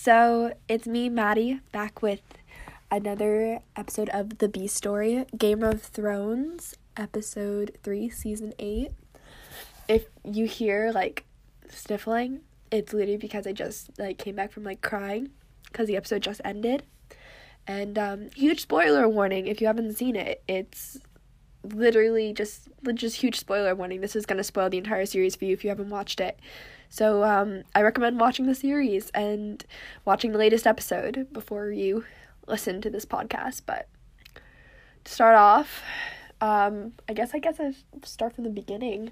So, it's me, Maddie, back with another episode of The B Story, Game of Thrones, episode 3, season 8. If you hear, sniffling, it's literally because I just, came back from, crying, because the episode just ended. And, huge spoiler warning if you haven't seen it. It's literally just huge spoiler warning. This is going to spoil the entire series for you if you haven't watched it. So, I recommend watching the series and watching the latest episode before you listen to this podcast. But to start off, I guess I start from the beginning.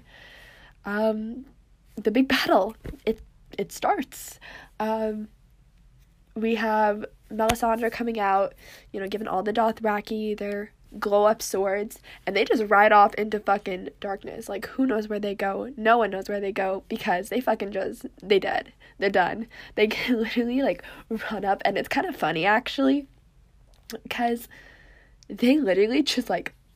The big battle. It starts. We have Melisandre coming out, giving all the Dothraki their glow-up swords, and they just ride off into fucking darkness. Who knows where they go? No one knows where they go, because they dead. They're done. They can literally, run up, and it's kind of funny, actually, because they literally just,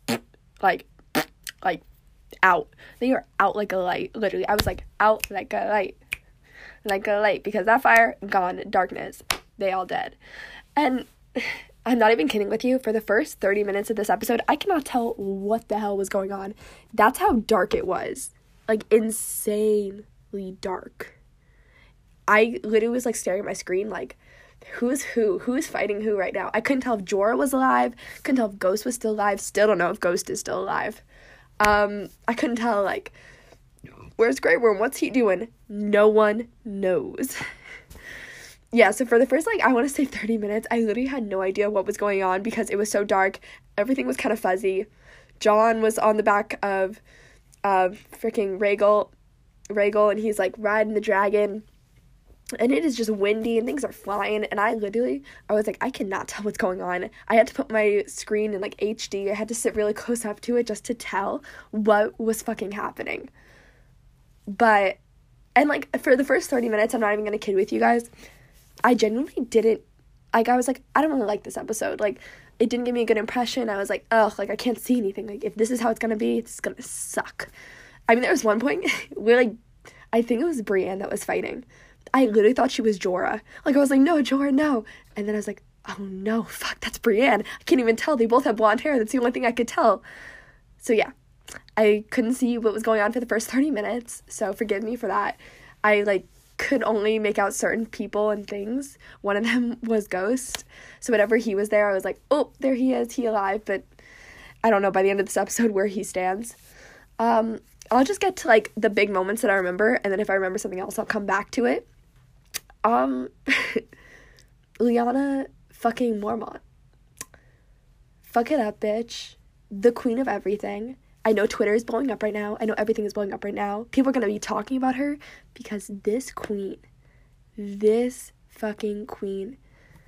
out. They are out like a light, literally. I was out like a light, because that fire, gone, darkness, they all dead. And I'm not even kidding with you. For the first 30 minutes of this episode, I cannot tell what the hell was going on. That's how dark it was. Insanely dark. I literally was, staring at my screen, who's who? Who's fighting who right now? I couldn't tell if Jorah was alive. Couldn't tell if Ghost was still alive. Still don't know if Ghost is still alive. I couldn't tell, where's Grey Worm? What's he doing? No one knows. Yeah, so for the first, I want to say 30 minutes, I literally had no idea what was going on because it was so dark. Everything was kind of fuzzy. Jon was on the back of freaking Rhaegal, and he's, riding the dragon. And it is just windy, and things are flying, and I was I cannot tell what's going on. I had to put my screen in, HD. I had to sit really close up to it just to tell what was fucking happening. But, and, for the first 30 minutes, I'm not even gonna kid with you guys, I genuinely didn't, I was I don't really like this episode. It didn't give me a good impression. I was ugh, I can't see anything. If this is how it's gonna be, it's gonna suck. I mean, there was one point where, I think it was Brienne that was fighting. I literally thought she was Jorah. I was no, Jorah, no. And then I was oh no, fuck, that's Brienne. I can't even tell. They both have blonde hair. That's the only thing I could tell. So yeah, I couldn't see what was going on for the first 30 minutes. So forgive me for that. I, could only make out certain people and things. One of them was Ghost. So whenever he was there, I was oh, there he is. He alive. But I don't know by the end of this episode where he stands. I'll just get to, the big moments that I remember. And then if I remember something else, I'll come back to it. Lyanna fucking Mormont. Fuck it up, bitch. The queen of everything. I know Twitter is blowing up right now. I know everything is blowing up right now. People are going to be talking about her because this fucking queen.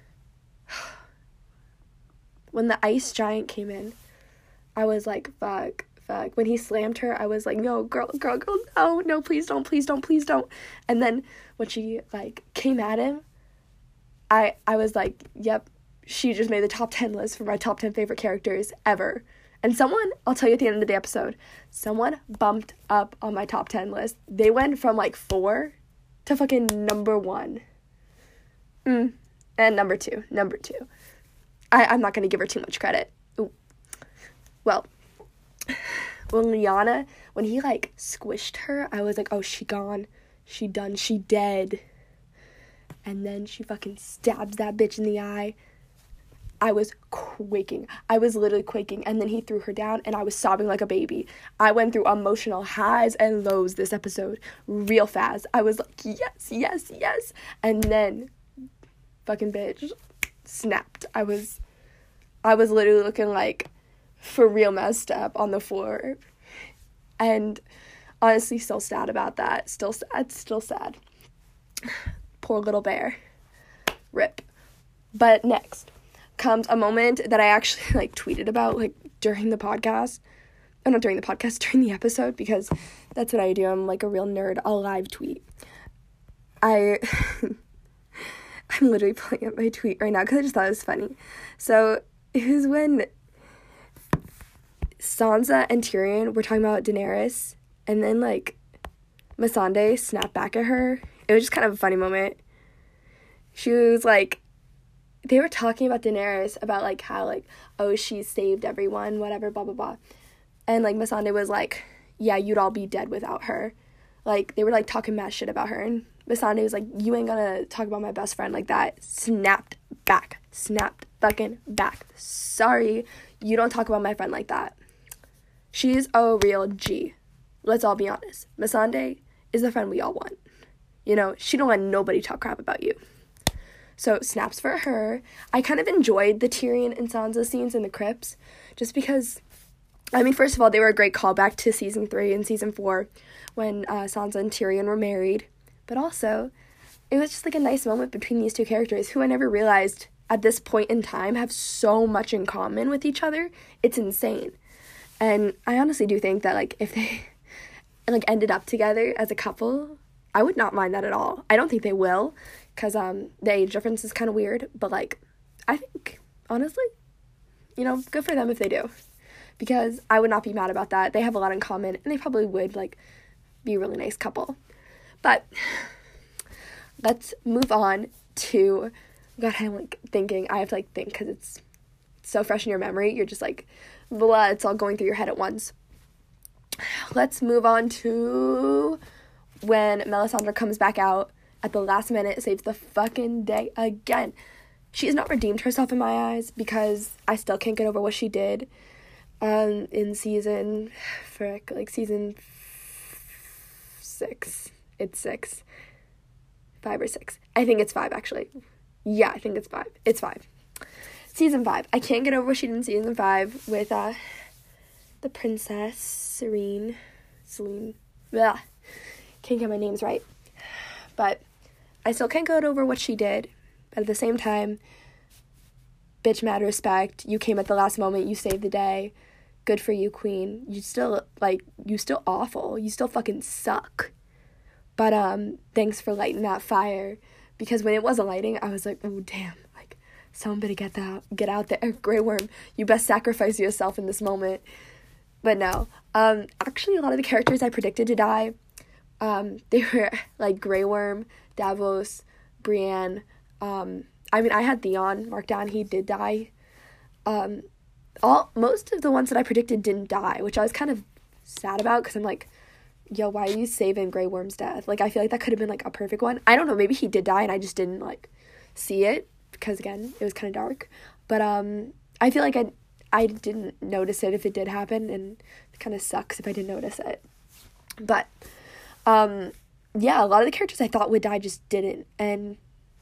When the ice giant came in, I was fuck. When he slammed her, I was no, girl, no, please don't. And then when she, came at him, I was yep, she just made the top 10 list for my top 10 favorite characters ever. And someone, I'll tell you at the end of the episode, someone bumped up on my top 10 list. They went from 4 to fucking number 1. And number 2. I'm not going to give her too much credit. Ooh. Well, when Lyanna, when he squished her, I was oh, she gone. She done. She dead. And then she fucking stabs that bitch in the eye. I was quaking. I was literally quaking. And then he threw her down, and I was sobbing like a baby. I went through emotional highs and lows this episode real fast. I was yes. And then fucking bitch snapped. I was literally looking for real messed up on the floor. And honestly, still sad about that. Still sad. Poor little bear. Rip. But next comes a moment that I actually tweeted about during the podcast. Oh, not during the podcast, during the episode, because that's what I do. I'm a real nerd. I'll live tweet. I'm literally pulling up my tweet right now because I just thought it was funny. So it was when Sansa and Tyrion were talking about Daenerys, and then Missandei snapped back at her. It was just kind of a funny moment. She was like, they were talking about Daenerys, about, like, how, like, oh, she saved everyone, whatever, blah, blah, blah. And, like, Missandei was like, yeah, you'd all be dead without her. Like, they were, like, talking mad shit about her. And Missandei was like, you ain't gonna talk about my best friend like that. Snapped fucking back. Sorry, you don't talk about my friend like that. She's a real G. Let's all be honest. Missandei is the friend we all want. You know, she don't let nobody talk crap about you. So, snaps for her. I kind of enjoyed the Tyrion and Sansa scenes in the crypts, just because, I mean, first of all, they were a great callback to Season 3 and Season 4, when Sansa and Tyrion were married. But also, it was just, like, a nice moment between these two characters, who I never realized, at this point in time, have so much in common with each other. It's insane. And I honestly do think that, like, if they, like, ended up together as a couple, I would not mind that at all. I don't think they will, because the age difference is kind of weird, but, like, I think, honestly, you know, good for them if they do, because I would not be mad about that. They have a lot in common, and they probably would, like, be a really nice couple. But let's move on to, God, I'm, like, thinking, I have to, like, think, because it's so fresh in your memory, you're just, like, blah, it's all going through your head at once. Let's move on to when Melisandre comes back out at the last minute, saves the fucking day again. She has not redeemed herself in my eyes, because I still can't get over what she did in season 6. It's 6. 5 or 6. I think it's 5, actually. Yeah, I think it's 5. It's 5. Season 5. I can't get over what she did in season 5 with the princess, Celine. Blah. Can't get my names right. But I still can't get over what she did. But at the same time, bitch, mad respect. You came at the last moment. You saved the day. Good for you, queen. You still awful. You still fucking suck. But thanks for lighting that fire. Because when it wasn't lighting, I was like, oh, damn. Like, someone better get out there. Grey Worm, you best sacrifice yourself in this moment. But no. Actually, a lot of the characters I predicted to die, they were, like, Grey Worm, Davos, Brienne. I mean, I had Theon marked down. He did die. Most of the ones that I predicted didn't die, which I was kind of sad about, because I'm like, yo, why are you saving Grey Worm's death? Like, I feel like that could have been, like, a perfect one. I don't know, maybe he did die and I just didn't, like, see it, because, again, it was kind of dark. But, I feel like I didn't notice it if it did happen, and it kind of sucks if I didn't notice it. But, yeah, a lot of the characters I thought would die just didn't, and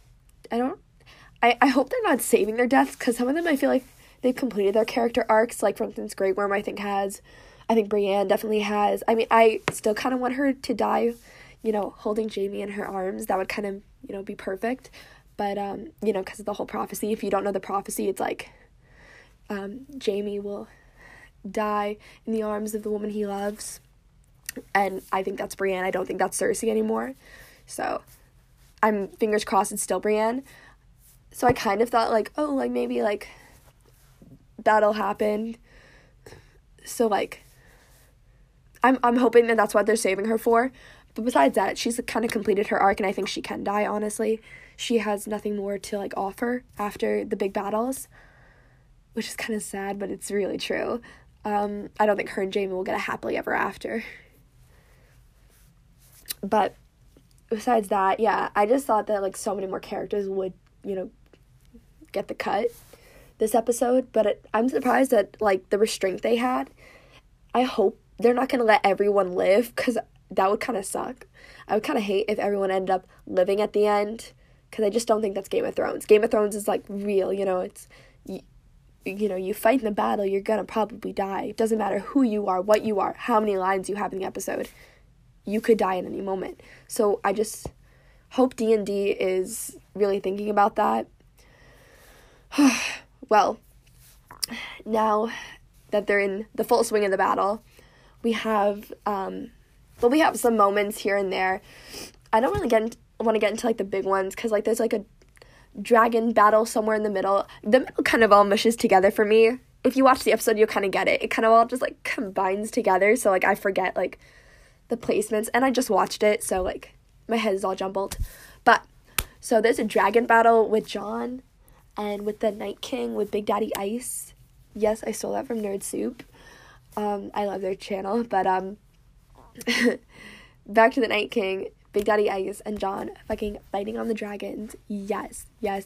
I hope they're not saving their deaths, because some of them I feel like they've completed their character arcs, like, for instance, Grey Worm, I think Brienne definitely has. I mean, I still kind of want her to die, you know, holding Jaime in her arms. That would kind of, you know, be perfect. But, you know, because of the whole prophecy, if you don't know the prophecy, it's like, Jaime will die in the arms of the woman he loves. And I think that's Brienne. I don't think that's Cersei anymore. So, I'm fingers crossed it's still Brienne. So I kind of thought, like, oh, like, maybe, like, that'll happen. So, like, I'm hoping that that's what they're saving her for. But besides that, she's kind of completed her arc, and I think she can die, honestly. She has nothing more to, like, offer after the big battles, which is kind of sad, but it's really true. I don't think her and Jaime will get a happily ever after. But besides that, yeah, I just thought that, like, so many more characters would, you know, get the cut this episode. But I'm surprised at, like, the restraint they had. I hope they're not going to let everyone live, because that would kind of suck. I would kind of hate if everyone ended up living at the end, because I just don't think that's Game of Thrones. Game of Thrones is, like, real, you know, it's, you know, you fight in the battle, you're going to probably die. It doesn't matter who you are, what you are, how many lines you have in the episode. You could die at any moment. So I just hope D&D is really thinking about that. Well, now that they're in the full swing of the battle, we have some moments here and there. I don't really want to get into, like, the big ones, because, like, there's, like, a dragon battle somewhere in the middle. The middle kind of all mushes together for me. If you watch the episode, you'll kind of get it. It kind of all just, like, combines together, so, like, I forget, like, the placements, and I just watched it, so, like, my head is all jumbled. But, So there's a dragon battle with John and with the Night King with Big Daddy Ice. Yes, I stole that from Nerd Soup. I love their channel, but back to the Night King, Big Daddy Ice and John fucking fighting on the dragons. Yes.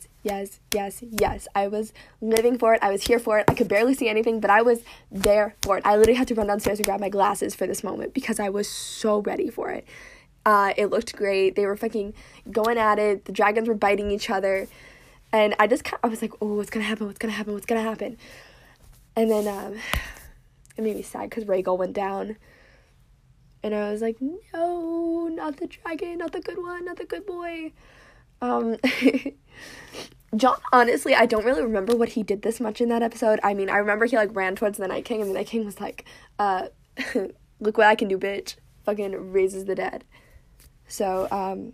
I was living for it. I was here for it. I could barely see anything, but I was there for it. I literally had to run downstairs and grab my glasses for this moment because I was so ready for it. It looked great. They were fucking going at it. The dragons were biting each other. And I was like, oh, what's gonna happen? And then, it made me sad because Rhaegal went down. And I was like, no, not the dragon, not the good one, not the good boy. John, honestly, I don't really remember what he did this much in that episode. I mean, I remember he, like, ran towards the Night King, and the Night King was like, look what I can do, bitch. Fucking raises the dead. So,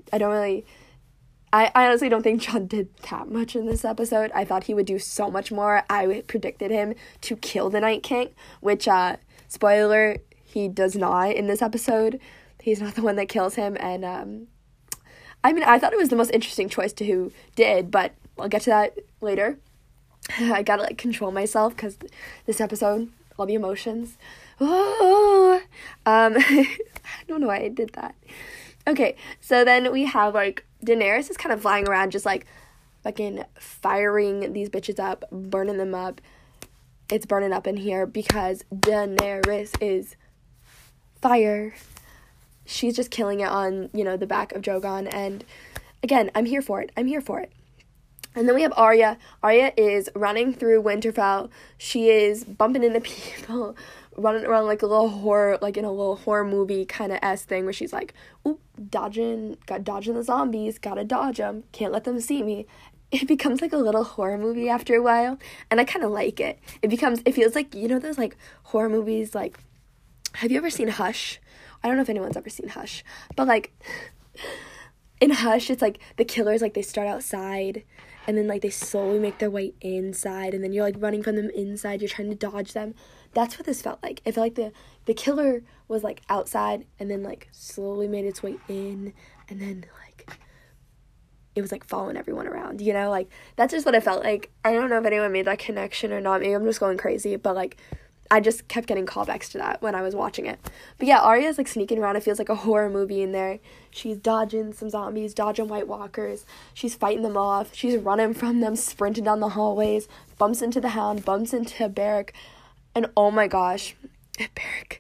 I honestly don't think John did that much in this episode. I thought he would do so much more. I predicted him to kill the Night King, which, spoiler, he does not in this episode. He's not the one that kills him, and, I mean, I thought it was the most interesting choice to who did, but I'll get to that later. I gotta, like, control myself, because this episode, all the emotions. Oh, I don't know why I did that. Okay, so then we have, like, Daenerys is kind of flying around just, like, fucking firing these bitches up, burning them up. It's burning up in here because Daenerys is fire. She's just killing it on, you know, the back of Drogon, and again, I'm here for it. And then we have Arya. Arya is running through Winterfell. She is bumping into people, running around like a little horror, like in a little horror movie kind of S thing where she's like, oop, dodging the zombies, gotta dodge them, can't let them see me. It becomes like a little horror movie after a while, and I kind of like it. It feels like, you know, those like horror movies, like, have you ever seen Hush? I don't know if anyone's ever seen Hush, but like, in Hush, it's like the killers, like, they start outside, and then, like, they slowly make their way inside, and then you're, like, running from them inside, you're trying to dodge them. That's what this felt like. It felt like the killer was, like, outside, and then, like, slowly made its way in, and then, like, it was, like, following everyone around, you know? Like, that's just what it felt like. I don't know if anyone made that connection or not. Maybe I'm just going crazy, but, like, I just kept getting callbacks to that when I was watching it. But yeah, Arya's, like, sneaking around. It feels like a horror movie in there. She's dodging some zombies, dodging White Walkers. She's fighting them off. She's running from them, sprinting down the hallways, bumps into the Hound, bumps into Beric. And oh my gosh, Beric.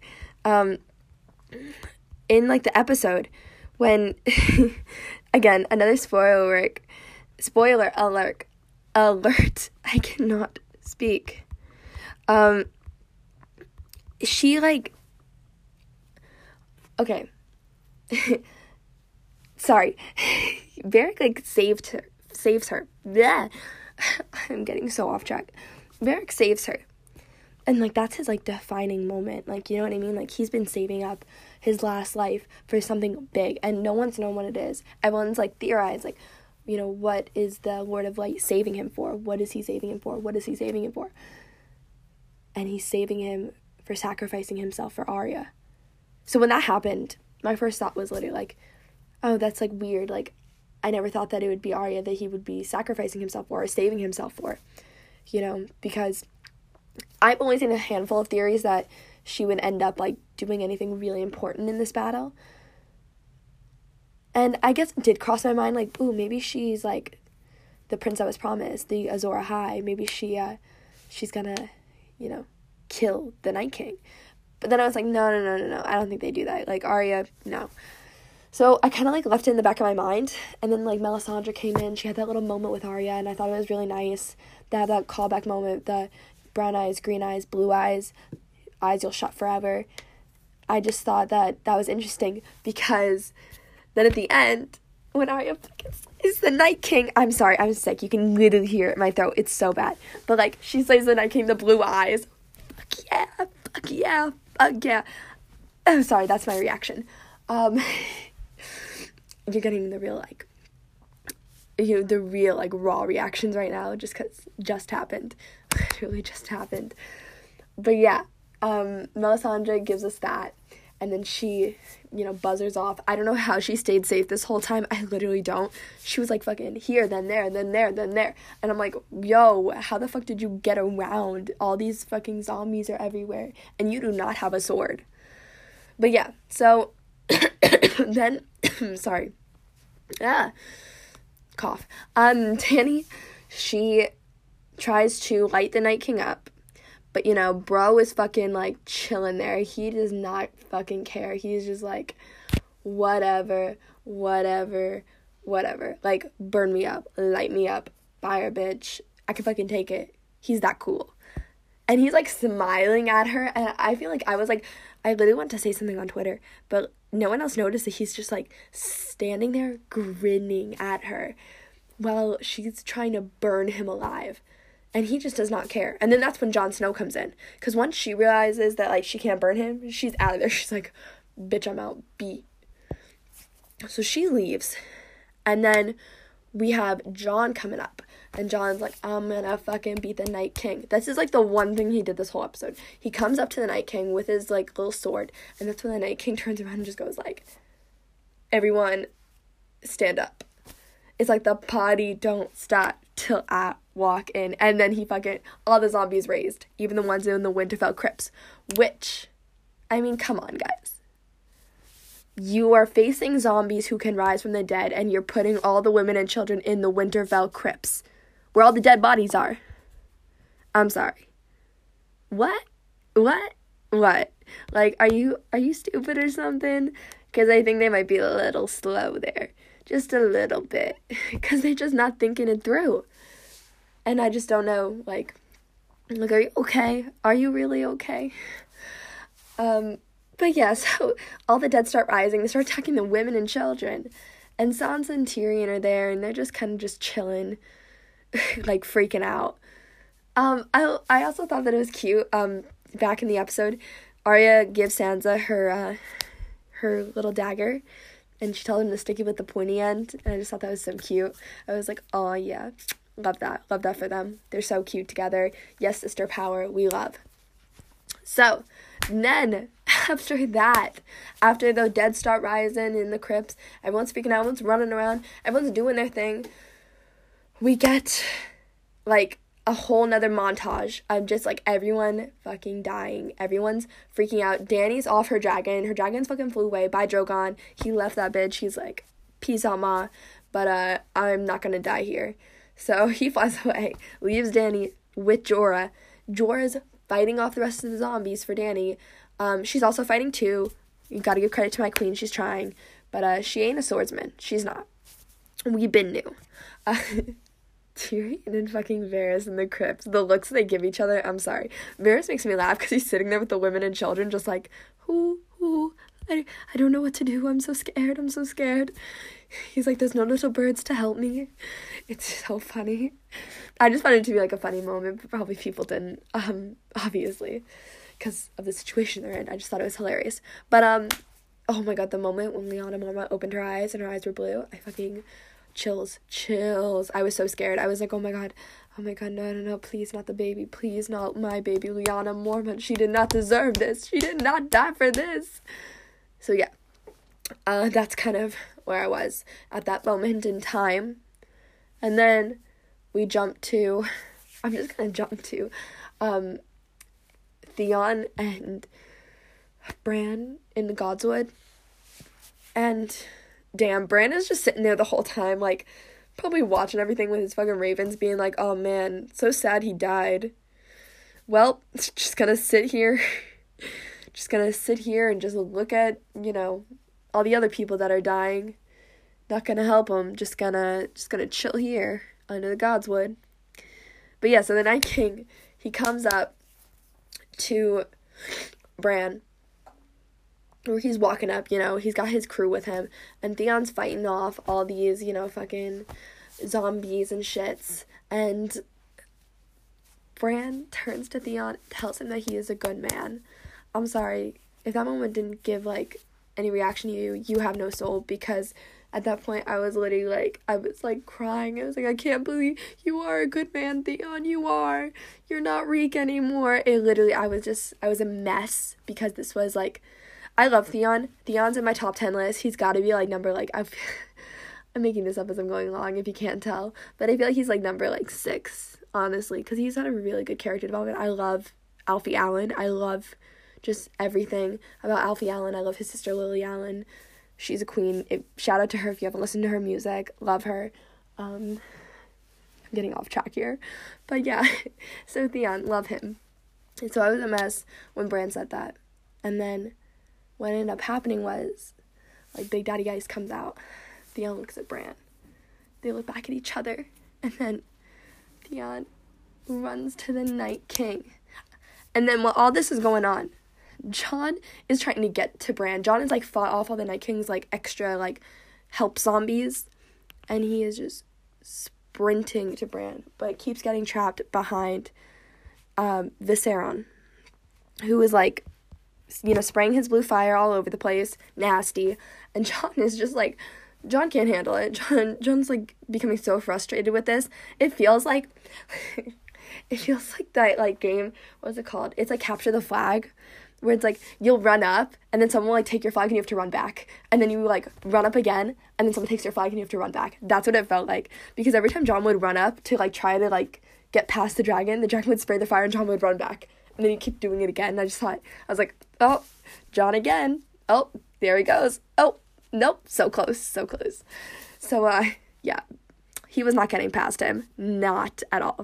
In, like, the episode when, again, another spoiler alert. I cannot speak. She, like, okay, sorry, Beric, like, saves her, Bleh. I'm getting so off track. Beric saves her, and, like, that's his, like, defining moment, like, you know what I mean, like, he's been saving up his last life for something big, and no one's known what it is. Everyone's, like, theorized, like, you know, what is the Lord of Light saving him for? What is he saving him for? And he's saving him for sacrificing himself for Arya. So when that happened, my first thought was literally like, oh, that's, like, weird. Like, I never thought that it would be Arya that he would be sacrificing himself for or saving himself for, you know, because I've only seen a handful of theories that she would end up, like, doing anything really important in this battle. And I guess it did cross my mind, like, ooh, maybe she's, like, the prince that was promised, the Azor Ahai. Maybe she's gonna, you know, kill the Night King. But then I was like, no, I don't think they do that. Like, Arya, no. So I kind of, like, left it in the back of my mind, and then, like, Melisandre came in, she had that little moment with Arya, and I thought it was really nice to have that callback moment, the brown eyes, green eyes, blue eyes you'll shut forever. I just thought that was interesting, because then at the end, when Arya is the Night King, I'm sorry, I'm sick, you can literally hear it in my throat, it's so bad, but, like, she slays the Night King, the blue eyes, fuck yeah. Oh, sorry, that's my reaction. You're getting the real, like, raw reactions right now, just because just happened. Literally just happened. But yeah, Melisandre gives us that. and then she, buzzers off. I don't know how she stayed safe this whole time. I literally don't. She was like fucking here, then there, then there, then there. And I'm like, yo, how the fuck did you get around? All these fucking zombies are everywhere, and you do not have a sword. But yeah, so then, sorry. Cough. Dani, she tries to light the Night King up. But, bro is fucking, like, chilling there. He does not fucking care. He's just like, whatever. Like, burn me up. Light me up. Fire, bitch. I can fucking take it. He's that cool. And he's, like, smiling at her. And I feel like I literally want to say something on Twitter. But no one else noticed that he's just, like, standing there grinning at her while she's trying to burn him alive. And he just does not care. And then that's when Jon Snow comes in. Because once she realizes that, like, she can't burn him, she's out of there. She's like, bitch, I'm out. Beat. So she leaves. And then we have Jon coming up. And Jon's like, I'm gonna fucking beat the Night King. This is, like, the one thing he did this whole episode. He comes up to the Night King with his, like, little sword. And that's when the Night King turns around and just goes, like, everyone, stand up. It's like the party don't start till I walk in. And then he fucking, all the zombies raised. Even the ones in the Winterfell crypts. Which, I mean, come on, guys. You are facing zombies who can rise from the dead, and you're putting all the women and children in the Winterfell crypts, where all the dead bodies are. I'm sorry. What? Like, are you stupid or something? Because I think they might be a little slow there. Just a little bit. Because they're just not thinking it through. And I just don't know, like, are you okay? Are you really okay? But yeah, so all the dead start rising. They start attacking the women and children. And Sansa and Tyrion are there, and they're just kind of just chilling, like, freaking out. I also thought that it was cute. Back in the episode, Arya gives Sansa her little dagger, and she told him to stick it with the pointy end, and I just thought that was so cute. I was like, oh, yeah, love that for them. They're so cute together. Yes, sister power, we love. So, then, after the dead start rising in the crypts, everyone's speaking out, everyone's running around, everyone's doing their thing, we get, like, a whole nother montage of just, like, everyone fucking dying. Everyone's freaking out. Dany's off her dragon. Her dragon's fucking flew away by Drogon. He left that bitch. He's like, peace out, ma. But, I'm not gonna die here. So, he flies away. Leaves Dany with Jorah. Jorah's fighting off the rest of the zombies for Dany. She's also fighting too. You gotta give credit to my queen. She's trying. But, she ain't a swordsman. She's not. We been new. Tyrion and fucking Varys in the crypts, the looks they give each other, I'm sorry. Varys makes me laugh because he's sitting there with the women and children just like, I don't know what to do, I'm so scared. He's like, there's no little birds to help me. It's so funny. I just found it to be like a funny moment, but probably people didn't, obviously, because of the situation they're in. I just thought it was hilarious. But, oh my god, the moment when Lyanna Mormont opened her eyes and her eyes were blue, I fucking... Chills. I was so scared. I was like, oh my god, no, please not the baby. Please not my baby, Lyanna Mormont. She did not deserve this. She did not die for this. So yeah, that's kind of where I was at that moment in time. And then I'm just gonna jump to, Theon and Bran in the Godswood. And... damn, Bran is just sitting there the whole time, like, probably watching everything with his fucking ravens, being like, oh man, so sad he died. Well, just gonna sit here and just look at, all the other people that are dying. Not gonna help him, just gonna chill here under the Godswood. But yeah, so the Night King, he comes up to Bran, where he's walking up, he's got his crew with him, and Theon's fighting off all these, fucking zombies and shits, and Bran turns to Theon, tells him that he is a good man. I'm sorry, if that moment didn't give, like, any reaction to you, you have no soul, because at that point, I was literally, like, crying. I was like, I can't believe you are a good man, Theon, you are. You're not Reek anymore. It literally, I was a mess, because this was, like, I love Theon. Theon's in my top 10 list. He's got to be, like, number, like, I'm making this up as I'm going along, if you can't tell. But I feel like he's, like, number, like, 6, honestly, because he's had a really good character development. I love Alfie Allen. I love just everything about Alfie Allen. I love his sister, Lily Allen. She's a queen. Shout out to her if you haven't listened to her music. Love her. I'm getting off track here. But, yeah. So, Theon, love him. And so I was a mess when Bran said that. And then what ended up happening was, like, Big Daddy Ice comes out. Theon looks at Bran. They look back at each other. And then Theon runs to the Night King. And then while all this is going on, Jon is trying to get to Bran. Jon has, like, fought off all the Night King's, like, extra, like, help zombies. And he is just sprinting to Bran. But keeps getting trapped behind Viserion, who is, like, you know, spraying his blue fire all over the place, nasty, and Jon is just, like, Jon can't handle it. Jon's, like, becoming so frustrated with this. It feels like that, like, game, what's it called? It's, like, Capture the Flag, where it's, like, you'll run up, and then someone will, like, take your flag, and you have to run back, and then you, like, run up again, and then someone takes your flag, and you have to run back. That's what it felt like, because every time Jon would run up to, like, try to, like, get past the dragon would spray the fire and Jon would run back. And then he'd keep doing it again. And I was like, oh, Jon again. Oh, there he goes. Oh, nope. So close. So, yeah. He was not getting past him. Not at all.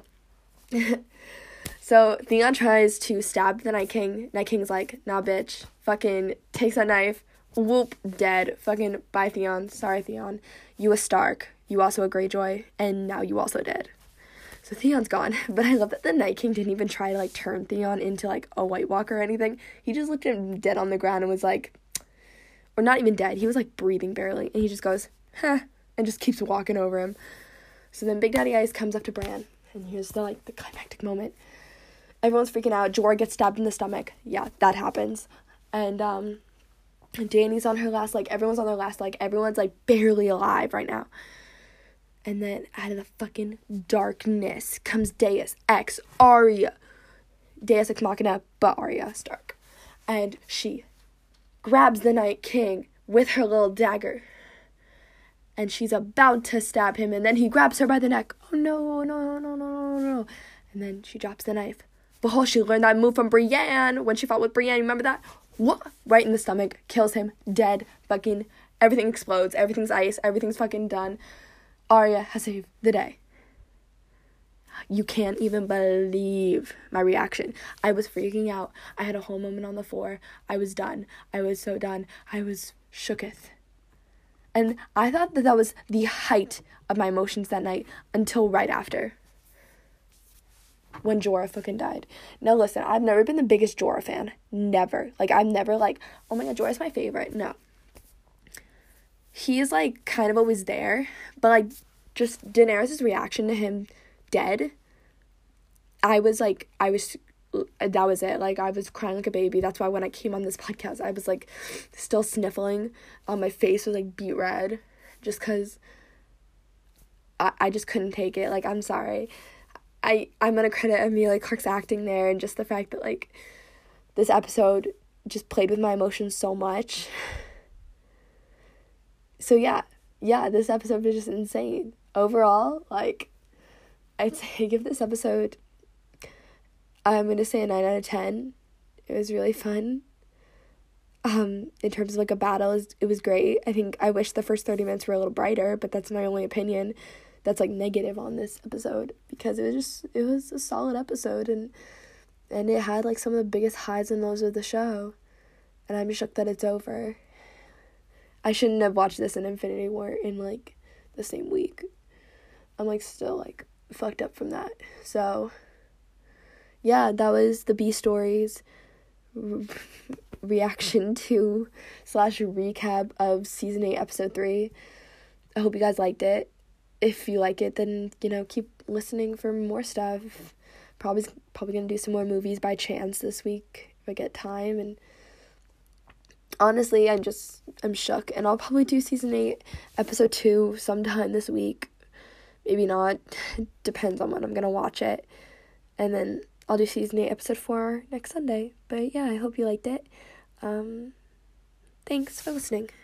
So, Theon tries to stab the Night King. Night King's like, nah, bitch. Fucking takes that knife. Whoop. Dead. Fucking bye, Theon. Sorry, Theon. You a Stark. You also a Greyjoy. And now you also dead. So Theon's gone, but I love that the Night King didn't even try to, like, turn Theon into, like, a White Walker or anything. He just looked at him dead on the ground and was like, or not even dead, he was, like, breathing barely, and he just goes, huh, and just keeps walking over him. So then Big Daddy Ice comes up to Bran, and here's the climactic moment. Everyone's freaking out. Jorah gets stabbed in the stomach. Yeah, that happens. And Dany's on her last leg. Everyone's on their last leg. Everyone's, like, barely alive right now. And then out of the fucking darkness comes Deus Ex Arya. Deus Ex Machina, but Arya Stark. And she grabs the Night King with her little dagger. And she's about to stab him. And then he grabs her by the neck. Oh, no. And then she drops the knife. But she learned that move from Brienne when she fought with Brienne. Remember that? What? Right in the stomach. Kills him. Dead. Fucking everything explodes. Everything's ice. Everything's fucking done. Arya has saved the day. You can't even believe my reaction. I was freaking out. I had a whole moment on the floor. I was done. I was so done. I was shooketh. And I thought that was the height of my emotions that night until right after. When Jorah fucking died. Now listen, I've never been the biggest Jorah fan. Never. Like, I'm never like, oh my god, Jorah's my favorite. No. He's, like, kind of always there, but, like, just Daenerys' reaction to him dead, that was it. Like, I was crying like a baby. That's why when I came on this podcast, I was, like, still sniffling. My face was, like, beet red, just because I just couldn't take it. Like, I'm sorry. I'm gonna credit Emilia Clarke's acting there, and just the fact that, like, this episode just played with my emotions so much. So, yeah, this episode was just insane. Overall, like, I'd say give this episode, I'm going to say a 9 out of 10. It was really fun. In terms of, like, a battle, it was great. I wish the first 30 minutes were a little brighter, but that's my only opinion that's, like, negative on this episode. Because it was a solid episode, and it had, like, some of the biggest highs and lows of the show. And I'm shocked that it's over. I shouldn't have watched this in Infinity War in, like, the same week. I'm, like, still, like, fucked up from that. So, yeah, that was the B Stories reaction to / recap of Season 8, Episode 3. I hope you guys liked it. If you like it, then, you know, keep listening for more stuff. Probably gonna do some more movies by chance this week if I get time, and honestly, I'm shook, and I'll probably do Season 8, Episode 2 sometime this week. Maybe not. Depends on when I'm gonna watch it. And then I'll do Season 8, Episode 4 next Sunday. But yeah, I hope you liked it. Thanks for listening.